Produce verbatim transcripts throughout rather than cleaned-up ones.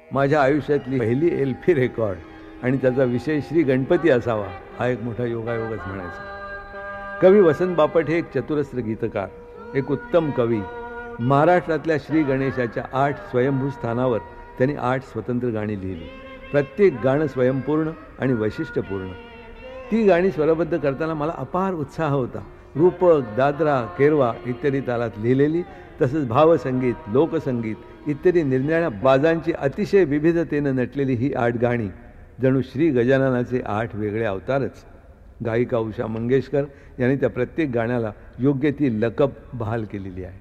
माझ्या आयुष्यातली पहिली एल्फी रेकॉर्ड आणि त्याचा विषय श्री गणपती असावा हा एक मोठा योगायोगच म्हणायचा. कवी वसंत बापट हे एक चतुरस्र गीतकार, एक उत्तम कवी. महाराष्ट्रातल्या श्री गणेशाच्या आठ स्वयंभू स्थानावर त्यांनी आठ स्वतंत्र गाणी लिहिली. प्रत्येक गाणं स्वयंपूर्ण आणि वैशिष्ट्यपूर्ण. ती गाणी स्वरबद्ध करताना मला अपार उत्साह होता. रूपक, दादरा, केरवा इत्यादी तालात लिहिलेली, तसंच भावसंगीत, लोकसंगीत इत्यादी निरनिराळ्या बाजांची अतिशय विविधतेनं नटलेली ही आठ गाणी जणू श्री गजाननाचे आठ वेगळे अवतारच. गायिका उषा मंगेशकर यांनी त्या प्रत्येक गाण्याला योग्य ती लकब बहाल केलेली आहे.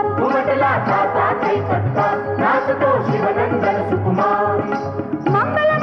नाचतो शिवनंदन सुकुमार. मंगल